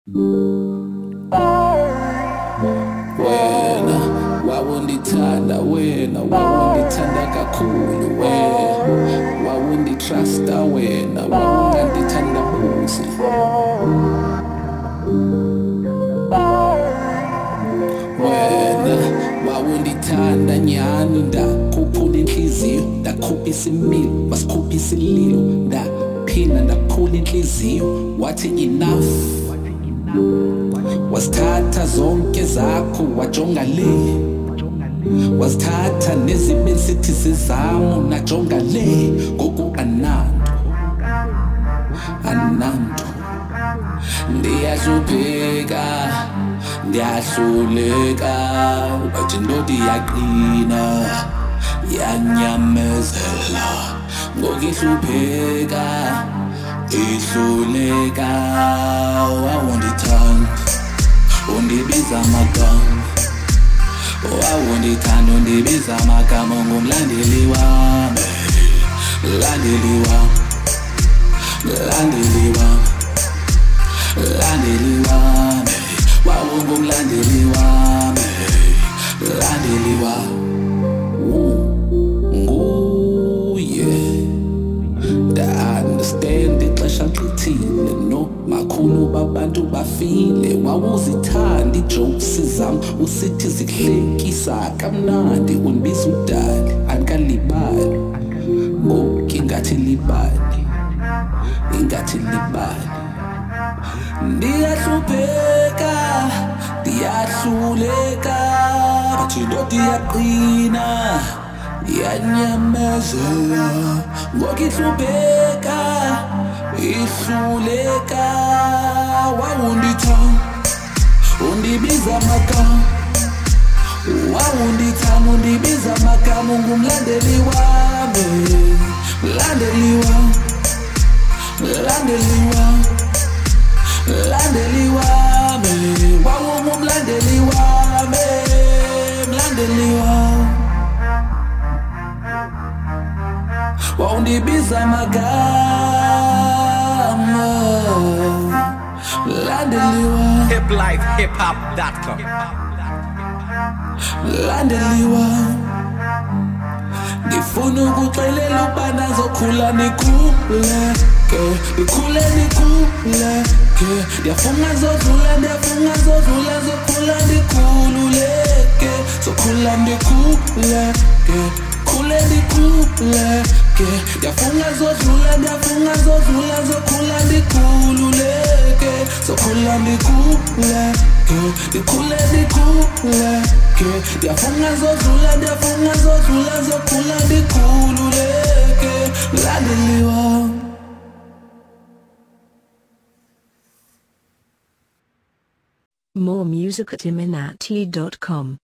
Wena wawundithanda wena wawundithanda kakhulu wena wawunditrusta wena wawungandithanda buzi wena wawundithanda nyani ndakhuphula inhliziyo ndakhupha isimilo wasikhupha isililo ndaphinda ndaphula inhliziyo wathi enough wasithatha zonke zakho wajonga le wasithatha nezibesithi zezamo najonga le ngoku ananto ndiyahlupheka ndiyahluleka but indoda iyaqina yanyamezela ngoku ihlupheka ihluleka wawundithanda undibiza amagama wawundithanda undibiza amagama ngumlandeli wami landeli wami landeli wami landeli wami wawungumlandeli wami landeli wami understand ixesha nqithile no makhulu babantu bafile wawuzithanda ijokes zam usithi zikuhlekisa kamnandi undibiza udali andikalibali ngoku ingathi libali ndiyahlupheka ndiyahluleka but indoda iyaqina yanyamezela ngoku ihlupheka ihluleka wawundithanda undibiza amagama wawundithanda undibiza amagama ungumlandeli wami landeli wami landeli wami landeli wami wawungumlandeli wami mlandeli wami wawundibiza amagama landeli wami hiplifehiphop.com landeli wami ngifuna ukuxelela ukuba nazokhula nikhuleke ndiyafunga zodlula zokhula ndikhululeke zokhula ndikhuleke ndiyafunga zodlula zokhula ndikhululeke zokhula ndikhuleke ndiyafunga zodlula zokhula ndikhululeke landeli wami. More music at iminati.com.